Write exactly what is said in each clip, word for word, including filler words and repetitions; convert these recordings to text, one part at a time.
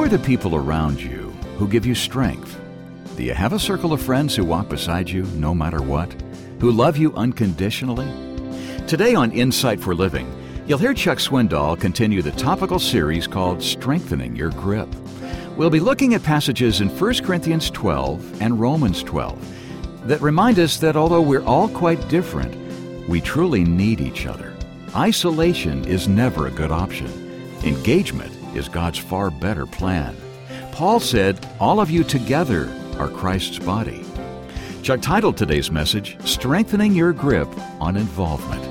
the people around you who give you strength? Do you have a circle of friends who walk beside you no matter what, who love you unconditionally? Today on Insight for Living, you'll hear Chuck Swindoll continue the topical series called Strengthening Your Grip. We'll be looking at passages in First Corinthians twelve and Romans twelve that remind us that although we're all quite different, we truly need each other. Isolation is never a good option. Engagement is God's far better plan. Paul said, "All of you together are Christ's body." Chuck titled today's message, Strengthening Your Grip on Involvement.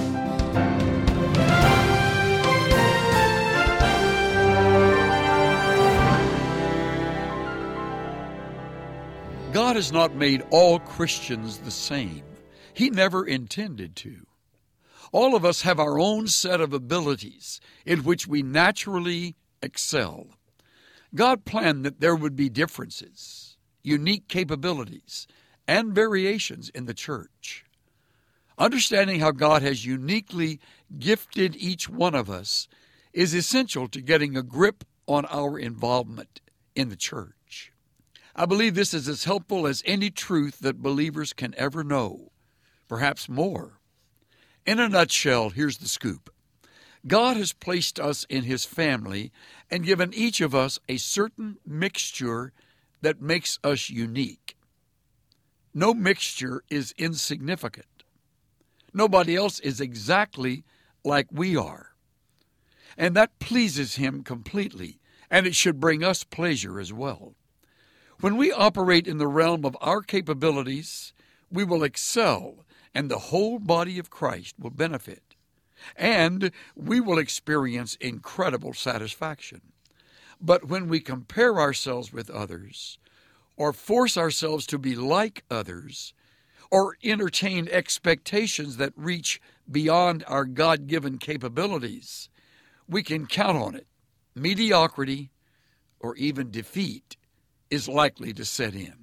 God has not made all Christians the same. He never intended to. All of us have our own set of abilities in which we naturally excel. God planned that there would be differences, unique capabilities, and variations in the church. Understanding how God has uniquely gifted each one of us is essential to getting a grip on our involvement in the church. I believe this is as helpful as any truth that believers can ever know, perhaps more. In a nutshell, here's the scoop. God has placed us in His family and given each of us a certain mixture that makes us unique. No mixture is insignificant. Nobody else is exactly like we are. And that pleases Him completely, and it should bring us pleasure as well. When we operate in the realm of our capabilities, we will excel, and the whole body of Christ will benefit. And we will experience incredible satisfaction. But when we compare ourselves with others, or force ourselves to be like others, or entertain expectations that reach beyond our God-given capabilities, we can count on it. Mediocrity, or even defeat, is likely to set in.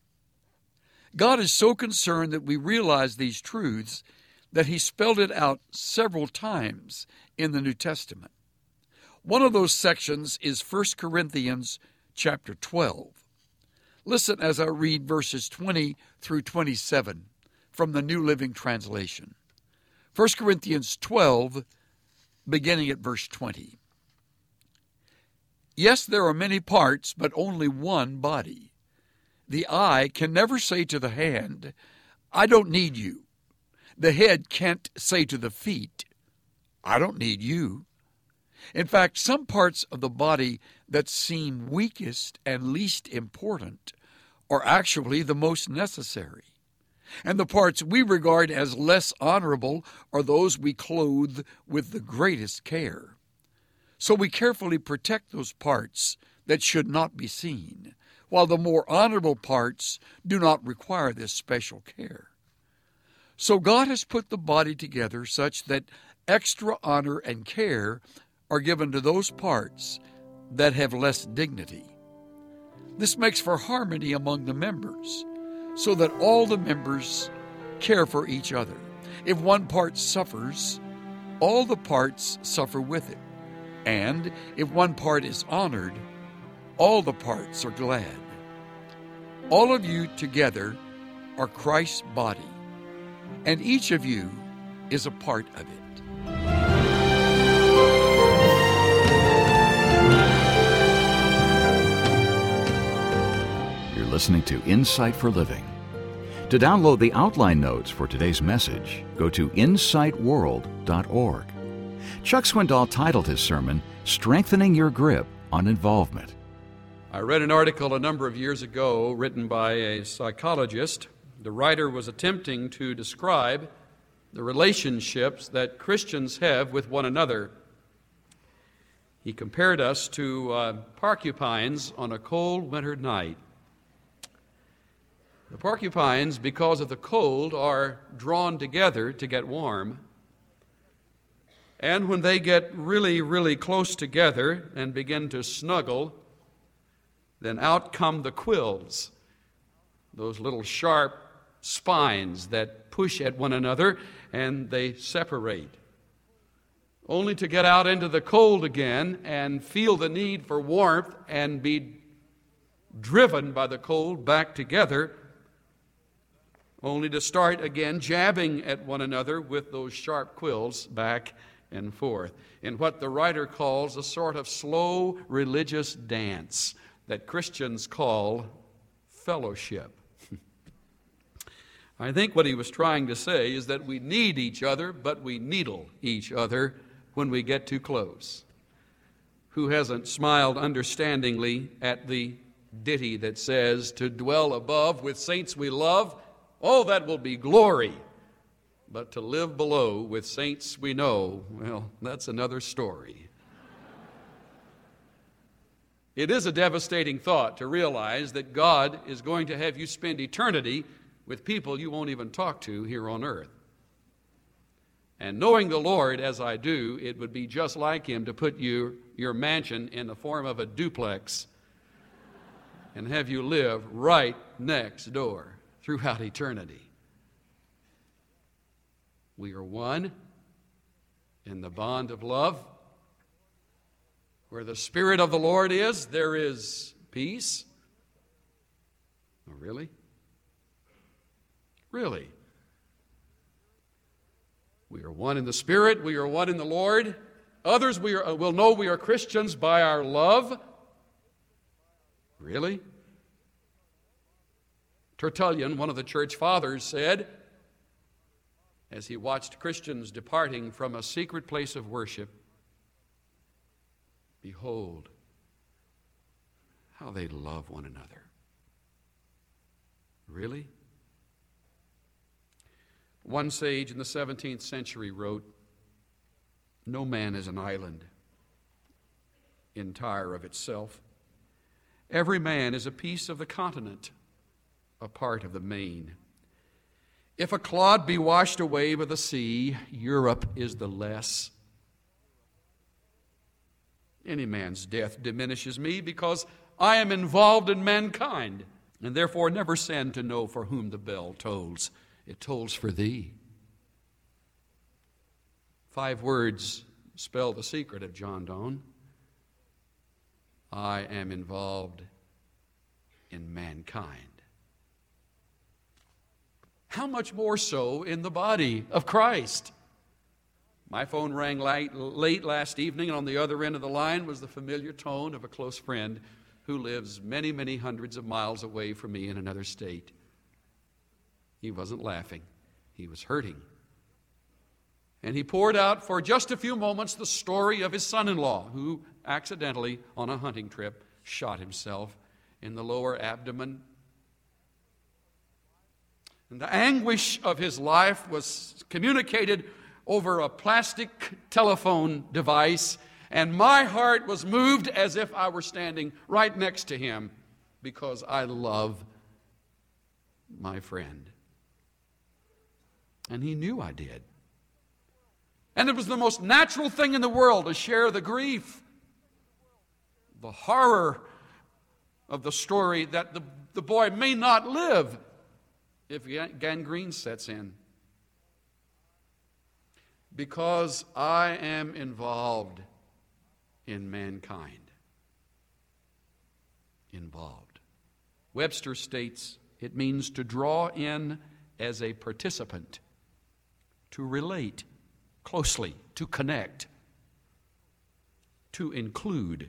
God is so concerned that we realize these truths that He spelled it out several times in the New Testament. One of those sections is First Corinthians chapter twelve. Listen as I read verses twenty through twenty-seven from the New Living Translation. First Corinthians twelve, beginning at verse twenty. Yes, there are many parts, but only one body. The eye can never say to the hand, "I don't need you." The head can't say to the feet, "I don't need you." In fact, some parts of the body that seem weakest and least important are actually the most necessary. And the parts we regard as less honorable are those we clothe with the greatest care. So we carefully protect those parts that should not be seen, while the more honorable parts do not require this special care. So God has put the body together such that extra honor and care are given to those parts that have less dignity. This makes for harmony among the members, so that all the members care for each other. If one part suffers, all the parts suffer with it. And if one part is honored, all the parts are glad. All of you together are Christ's body, and each of you is a part of it. You're listening to Insight for Living. To download the outline notes for today's message, go to insight world dot org. Chuck Swindoll titled his sermon, Strengthening Your Grip on Involvement. I read an article a number of years ago written by a psychologist. The writer was attempting to describe the relationships that Christians have with one another. He compared us to uh, porcupines on a cold winter night. The porcupines, because of the cold, are drawn together to get warm. And when they get really, really close together and begin to snuggle, then out come the quills, those little sharp spines that push at one another and they separate. only to get out into the cold again and feel the need for warmth and be driven by the cold back together, only to start again jabbing at one another with those sharp quills back and forth, in what the writer calls a sort of slow religious dance that Christians call fellowship. I think what he was trying to say is that we need each other, but we needle each other when we get too close. Who hasn't smiled understandingly at the ditty that says, "To dwell above with saints we love, oh, that will be glory. But to live below with saints we know, well, that's another story." It is a devastating thought to realize that God is going to have you spend eternity with people you won't even talk to here on earth. And knowing the Lord as I do, it would be just like Him to put you, your mansion in the form of a duplex and have you live right next door throughout eternity. We are one in the bond of love. Where the Spirit of the Lord is, there is peace. Oh, really? Really? We are one in the Spirit. We are one in the Lord. Others we are, will know we are Christians by our love. Really? Tertullian, one of the church fathers, said, as he watched Christians departing from a secret place of worship, "Behold, how they love one another." Really? One sage in the seventeenth century wrote, "No man is an island, entire of itself. Every man is a piece of the continent, a part of the main. If a clod be washed away by the sea, Europe is the less. Any man's death diminishes me because I am involved in mankind, and therefore never send to know for whom the bell tolls. It tolls for thee." Five words spell the secret of John Donne. I am involved in mankind. How much more so in the body of Christ? My phone rang late, late last evening, and on the other end of the line was the familiar tone of a close friend who lives many, many hundreds of miles away from me in another state. He wasn't laughing. He was hurting. And he poured out for just a few moments the story of his son-in-law, who accidentally, on a hunting trip, shot himself in the lower abdomen. And the anguish of his life was communicated over a plastic telephone device, and my heart was moved as if I were standing right next to him, because I love my friend. And he knew I did. And it was the most natural thing in the world to share the grief, the horror of the story that the, the boy may not live if gangrene sets in. Because I am involved in mankind. Involved. Webster states it means to draw in as a participant, to relate closely, to connect, to include.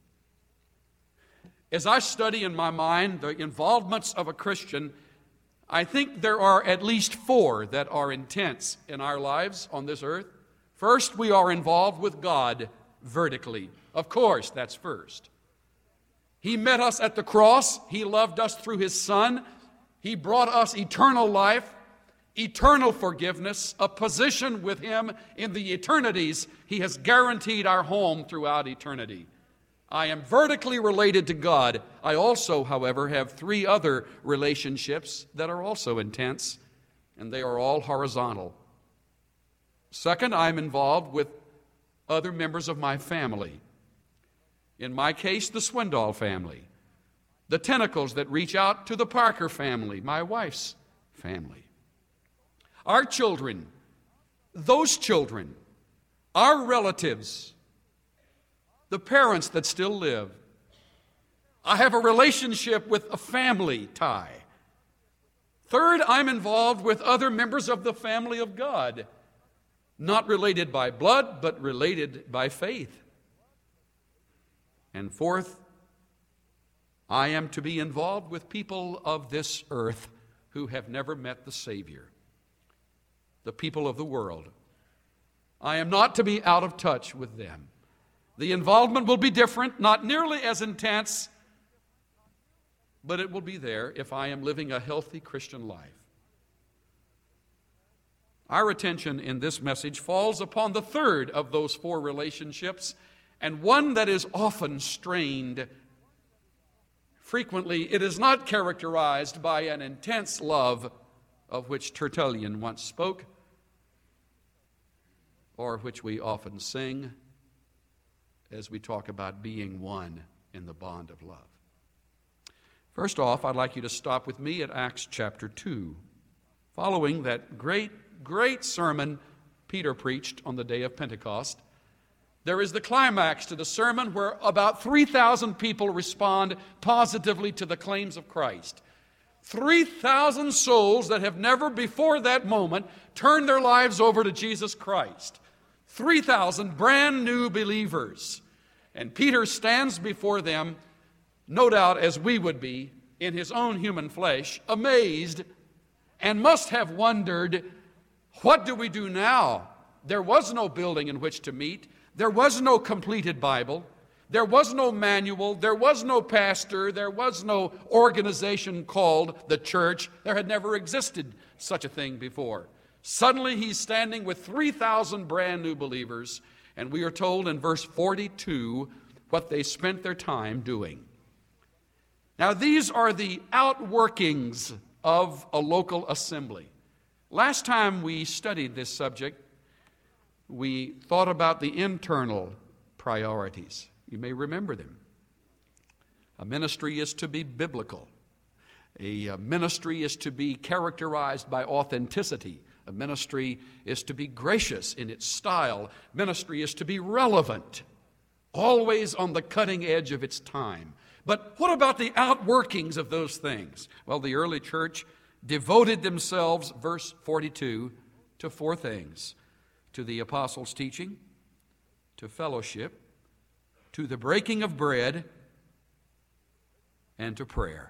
As I study in my mind the involvements of a Christian, I think there are at least four that are intense in our lives on this earth. First, we are involved with God vertically. Of course, that's first. He met us at the cross. He loved us through His Son. He brought us eternal life, eternal forgiveness, a position with Him in the eternities. He has guaranteed our home throughout eternity. I am vertically related to God. I also, however, have three other relationships that are also intense, and they are all horizontal. Second, I'm involved with other members of my family. In my case, the Swindoll family. The tentacles that reach out to the Parker family, my wife's family. Our children, those children, our relatives, the parents that still live. I have a relationship with a family tie. Third, I'm involved with other members of the family of God, not related by blood, but related by faith. And fourth, I am to be involved with people of this earth who have never met the Savior, the people of the world. I am not to be out of touch with them. The involvement will be different, not nearly as intense, but it will be there if I am living a healthy Christian life. Our attention in this message falls upon the third of those four relationships, and one that is often strained. Frequently, it is not characterized by an intense love of which Tertullian once spoke, or which we often sing as we talk about being one in the bond of love. First off, I'd like you to stop with me at Acts chapter two, following that great, great sermon Peter preached on the day of Pentecost. There is the climax to the sermon where about three thousand people respond positively to the claims of Christ. three thousand souls that have never before that moment turned their lives over to Jesus Christ. three thousand brand new believers. And Peter stands before them, no doubt as we would be, in his own human flesh, amazed, and must have wondered, what do we do now? There was no building in which to meet. There was no completed Bible. There was no manual. There was no pastor. There was no organization called the church. There had never existed such a thing before. Suddenly he's standing with three thousand brand new believers, and we are told in verse forty-two what they spent their time doing. Now, these are the outworkings of a local assembly. Last time we studied this subject, we thought about the internal priorities. You may remember them. A ministry is to be biblical. A ministry is to be characterized by authenticity. A ministry is to be gracious in its style. Ministry is to be relevant, always on the cutting edge of its time. But what about the outworkings of those things? Well, the early church devoted themselves, verse forty-two, to four things: to the apostles' teaching, to fellowship, to the breaking of bread, and to prayer.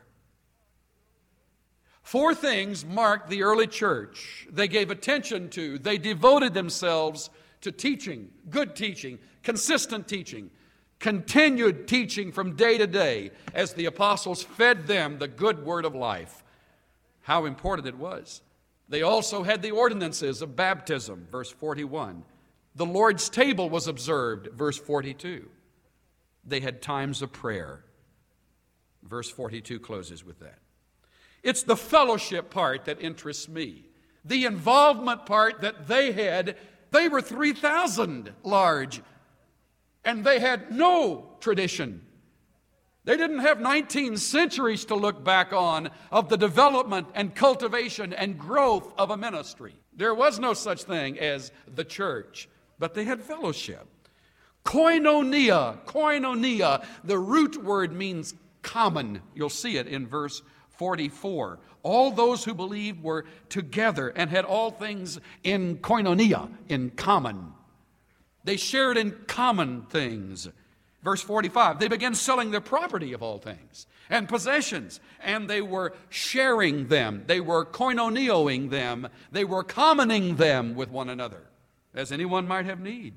Four things marked the early church. They gave attention to, they devoted themselves to teaching, good teaching, consistent teaching, continued teaching from day to day as the apostles fed them the good word of life. How important it was. They also had the ordinances of baptism, verse forty-one. The Lord's table was observed, verse forty-two. They had times of prayer. Verse forty-two closes with that. It's the fellowship part that interests me. The involvement part that they had. They were three thousand large, and they had no tradition. They didn't have nineteen centuries to look back on of the development and cultivation and growth of a ministry. There was no such thing as the church, but they had fellowship. Koinonia, koinonia, the root word means common. You'll see it in verse forty-four. All those who believed were together and had all things in koinonia, in common. They shared in common things. Verse forty-five, they began selling their property of all things and possessions, and they were sharing them. They were koinonioing them. They were commoning them with one another, as anyone might have need.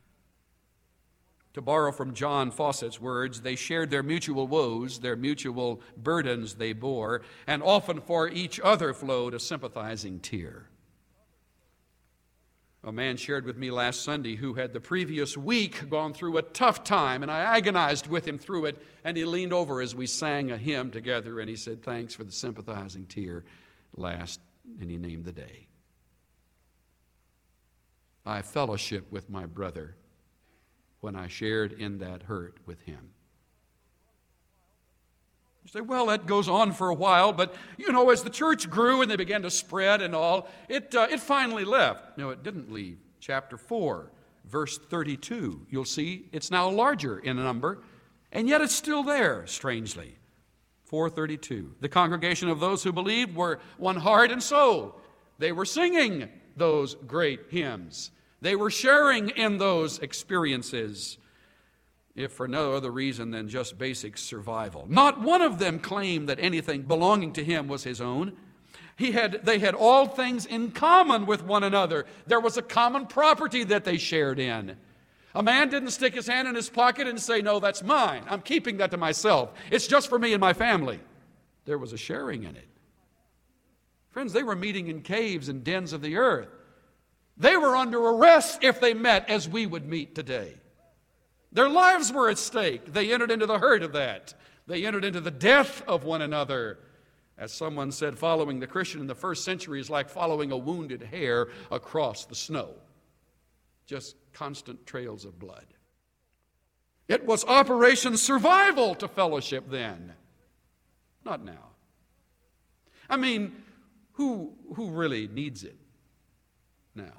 To borrow from John Fawcett's words, they shared their mutual woes, their mutual burdens they bore, and often for each other flowed a sympathizing tear. A man shared with me last Sunday who had the previous week gone through a tough time, and I agonized with him through it, and he leaned over as we sang a hymn together, and he said, "Thanks for the sympathizing tear last," and he named the day. I fellowship with my brother when I shared in that hurt with him. You say, well, that goes on for a while, but, you know, as the church grew and they began to spread and all, it, uh, it finally left. No, it didn't leave. Chapter four, verse thirty-two. You'll see it's now larger in number, and yet it's still there, strangely. four thirty-two. The congregation of those who believed were one heart and soul. They were singing those great hymns. They were sharing in those experiences, if for no other reason than just basic survival. Not one of them claimed that anything belonging to him was his own. He had, they had all things in common with one another. There was a common property that they shared in. A man didn't stick his hand in his pocket and say, no, that's mine. I'm keeping that to myself. It's just for me and my family. There was a sharing in it. Friends, they were meeting in caves and dens of the earth. They were under arrest if they met as we would meet today. Their lives were at stake. They entered into the hurt of that. They entered into the death of one another. As someone said, following the Christian in the first century is like following a wounded hare across the snow. Just constant trails of blood. It was Operation Survival to fellowship then. Not now. I mean, who, who really needs it now?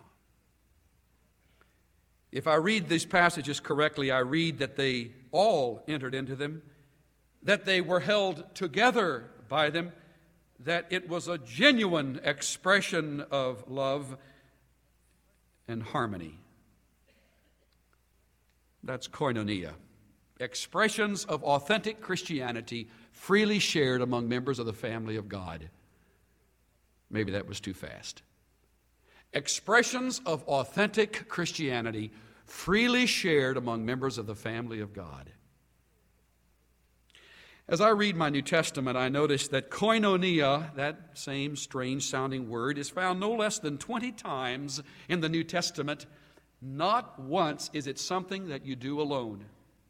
If I read these passages correctly, I read that they all entered into them, that they were held together by them, that it was a genuine expression of love and harmony. That's koinonia. Expressions of authentic Christianity freely shared among members of the family of God. Maybe that was too fast. Expressions of authentic Christianity freely shared among members of the family of God. As I read my New Testament, I notice that koinonia, that same strange-sounding word, is found no less than twenty times in the New Testament. Not once is it something that you do alone.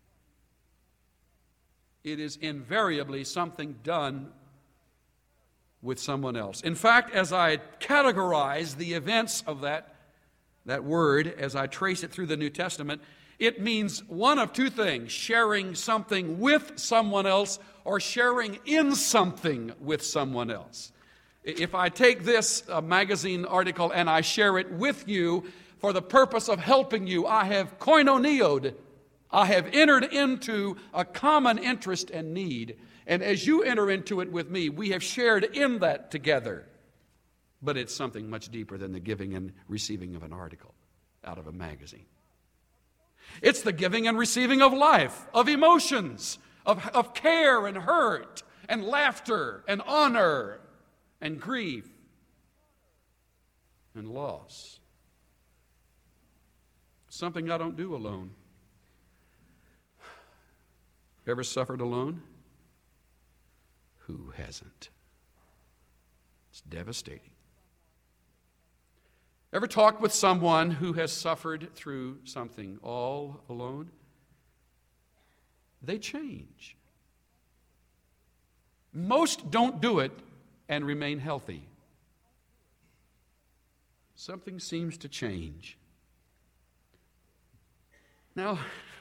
It is invariably something done with someone else. In fact, as I categorize the events of that, that word, as I trace it through the New Testament, it means one of two things: sharing something with someone else or sharing in something with someone else. If I take this uh, magazine article and I share it with you for the purpose of helping you, I have koinonioed. I have entered into a common interest and need. And as you enter into it with me, we have shared in that together. But it's something much deeper than the giving and receiving of an article out of a magazine. It's the giving and receiving of life, of emotions, of, of care and hurt, and laughter, and honor, and grief, and loss. Something I don't do alone. Ever suffered alone? Who hasn't? It's devastating. Ever talked with someone who has suffered through something all alone? They change. Most don't do it and remain healthy. Something seems to change. Now,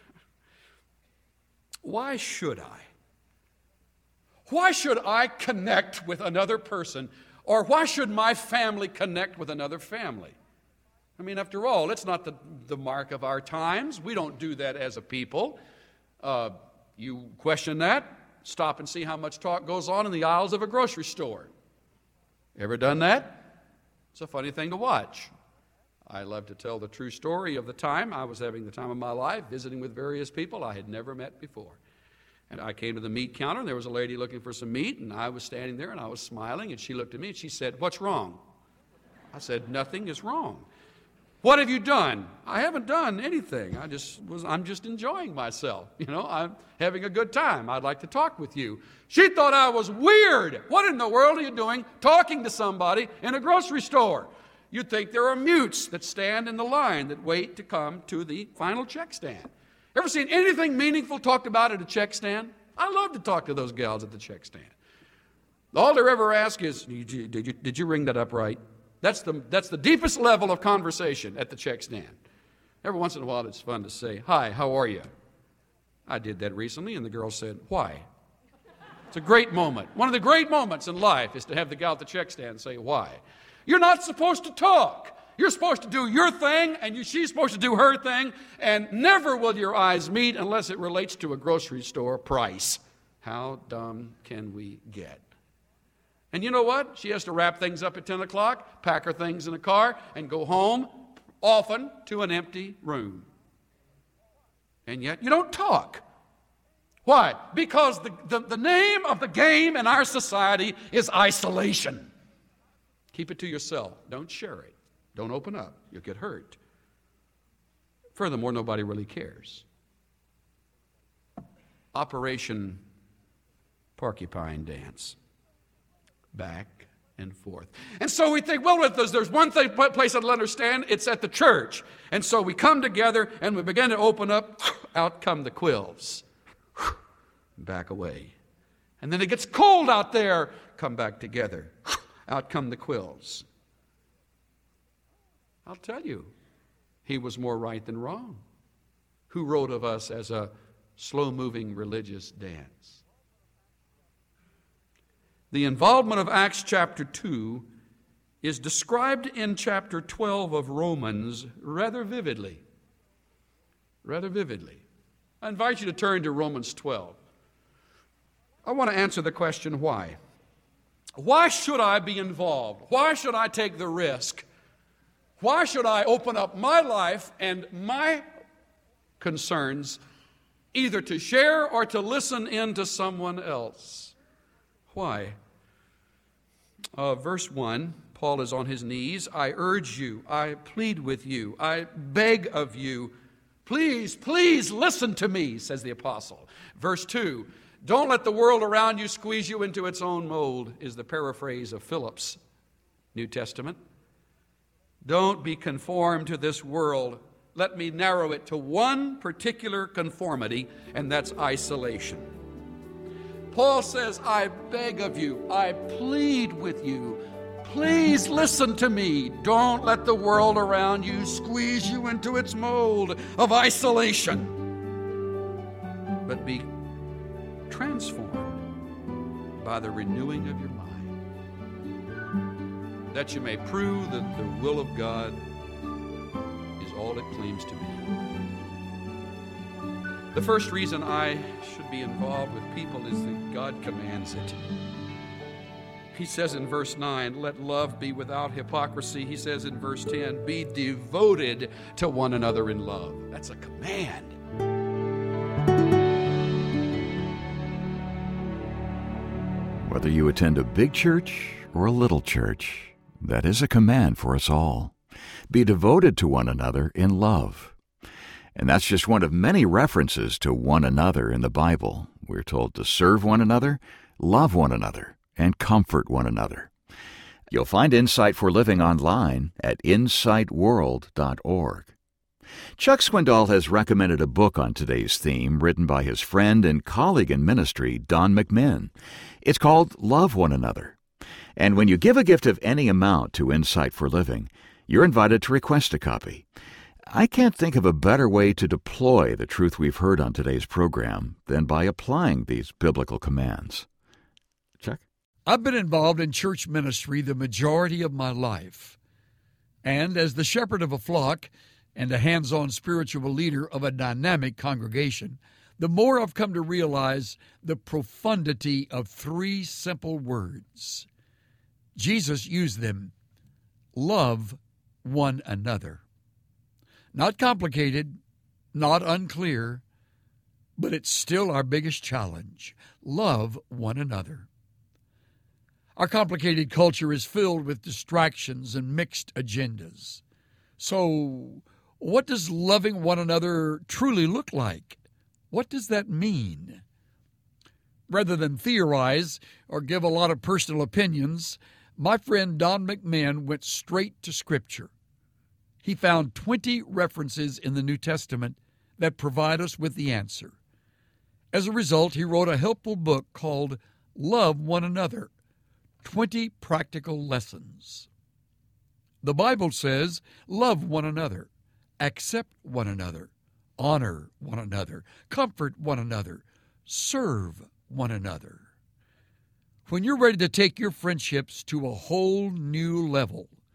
why should I? Why should I connect with another person, or why should my family connect with another family? I mean, after all, it's not the, the mark of our times. We don't do that as a people. Uh, you question that? Stop and see how much talk goes on in the aisles of a grocery store. Ever done that? It's a funny thing to watch. I love to tell the true story of the time I was having the time of my life, visiting with various people I had never met before. And I came to the meat counter, and there was a lady looking for some meat, and I was standing there, and I was smiling, and she looked at me, and she said, "What's wrong?" I said, "Nothing is wrong." "What have you done?" "I haven't done anything. I just was, I'm just enjoying myself. You know, I'm having a good time. I'd like to talk with you." She thought I was weird. What in the world are you doing talking to somebody in a grocery store? You'd think there are mutes that stand in the line that wait to come to the final check stand. Ever seen anything meaningful talked about at a check stand? I love to talk to those gals at the check stand. All they ever ask is, did you, did you, did you ring that up right? That's the, that's the deepest level of conversation at the check stand. Every once in a while it's fun to say, "Hi, how are you?" I did that recently, and the girl said, "Why?" It's a great moment. One of the great moments in life is to have the gal at the check stand say, "Why?" You're not supposed to talk. You're supposed to do your thing, and you, she's supposed to do her thing, and never will your eyes meet unless it relates to a grocery store price. How dumb can we get? And you know what? She has to wrap things up at ten o'clock, pack her things in a car, and go home, often to an empty room. And yet you don't talk. Why? Because the, the, the name of the game in our society is isolation. Keep it to yourself. Don't share it. Don't open up. You'll get hurt. Furthermore, nobody really cares. Operation Porcupine Dance. Back and forth. And so we think, well, if there's, there's one thing, place I'll understand, it's at the church. And so we come together and we begin to open up, out come the quills. Back away. And then it gets cold out there, come back together. Out come the quills. I'll tell you, he was more right than wrong. Who wrote of us as a slow-moving religious dance? The involvement of Acts chapter two is described in chapter twelve of Romans rather vividly. Rather vividly. I invite you to turn to Romans twelve. I want to answer the question, why? Why should I be involved? Why should I take the risk? Why should I open up my life and my concerns either to share or to listen in to someone else? Why? Uh, verse one, Paul is on his knees. I urge you, I plead with you, I beg of you, please, please listen to me, says the apostle. Verse two, don't let the world around you squeeze you into its own mold, is the paraphrase of Philip's New Testament. Don't be conformed to this world. Let me narrow it to one particular conformity, and that's isolation. Paul says, I beg of you, I plead with you, please listen to me. Don't let the world around you squeeze you into its mold of isolation, but be transformed by the renewing of your mind, that you may prove that the will of God is all it claims to be. The first reason I should be involved with people is that God commands it. He says in verse nine, let love be without hypocrisy. He says in verse ten, be devoted to one another in love. That's a command. Whether you attend a big church or a little church, that is a command for us all. Be devoted to one another in love. And that's just one of many references to one another in the Bible. We're told to serve one another, love one another, and comfort one another. You'll find Insight for Living online at insight world dot org. Chuck Swindoll has recommended a book on today's theme written by his friend and colleague in ministry, Don McMinn. It's called Love One Another. And when you give a gift of any amount to Insight for Living, you're invited to request a copy. I can't think of a better way to deploy the truth we've heard on today's program than by applying these biblical commands. Chuck? I've been involved in church ministry the majority of my life. And as the shepherd of a flock and a hands-on spiritual leader of a dynamic congregation, the more I've come to realize the profundity of three simple words. Jesus used them. Love one another. Not complicated, not unclear, but it's still our biggest challenge. Love one another. Our complicated culture is filled with distractions and mixed agendas. So, what does loving one another truly look like? What does that mean? Rather than theorize or give a lot of personal opinions, my friend Don McMinn went straight to Scripture. He found twenty references in the New Testament that provide us with the answer. As a result, he wrote a helpful book called Love One Another, twenty Practical Lessons. The Bible says, love one another, accept one another, honor one another, comfort one another, serve one another. When you're ready to take your friendships to a whole new level,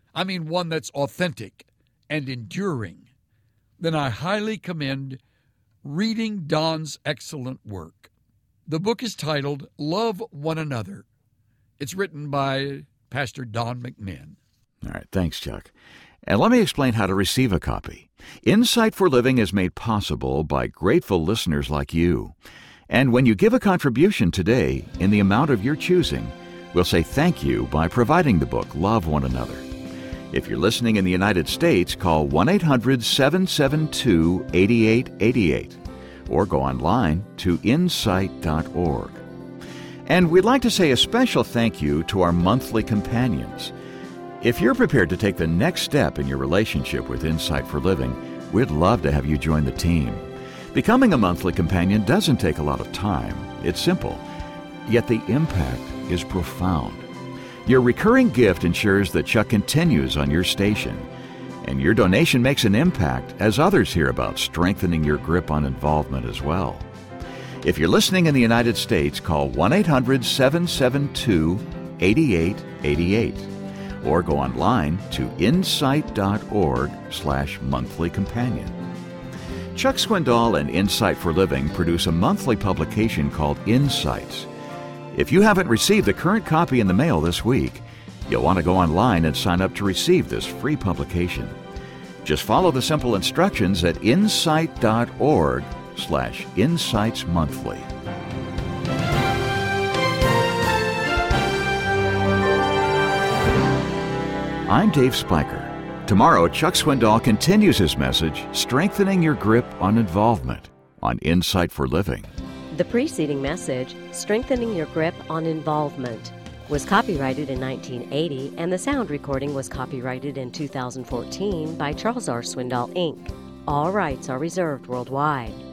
I mean one that's authentic and enduring, then I highly commend reading Don's excellent work. The book is titled Love One Another. It's written by Pastor Don McMinn. All right, thanks, Chuck. And let me explain how to receive a copy. Insight for Living is made possible by grateful listeners like you. And when you give a contribution today in the amount of your choosing, we'll say thank you by providing the book Love One Another. If you're listening in the United States, call one eight hundred seven seven two eight eight eight eight or go online to insight dot org. And we'd like to say a special thank you to our monthly companions. If you're prepared to take the next step in your relationship with Insight for Living, we'd love to have you join the team. Becoming a monthly companion doesn't take a lot of time. It's simple, yet the impact is profound. Your recurring gift ensures that Chuck continues on your station, and your donation makes an impact as others hear about strengthening your grip on involvement as well. If you're listening in the United States, call one eight hundred seven seven two eight eight eight eight or go online to insight dot org slash monthly companion. Chuck Swindoll and Insight for Living produce a monthly publication called Insights. If you haven't received the current copy in the mail this week, you'll want to go online and sign up to receive this free publication. Just follow the simple instructions at insight dot org slash insights monthly. I'm Dave Spiker. Tomorrow, Chuck Swindoll continues his message, Strengthening Your Grip on Involvement, on Insight for Living. The preceding message, Strengthening Your Grip on Involvement, was copyrighted in nineteen eighty, and the sound recording was copyrighted in two thousand fourteen by Charles R. Swindoll, Incorporated. All rights are reserved worldwide.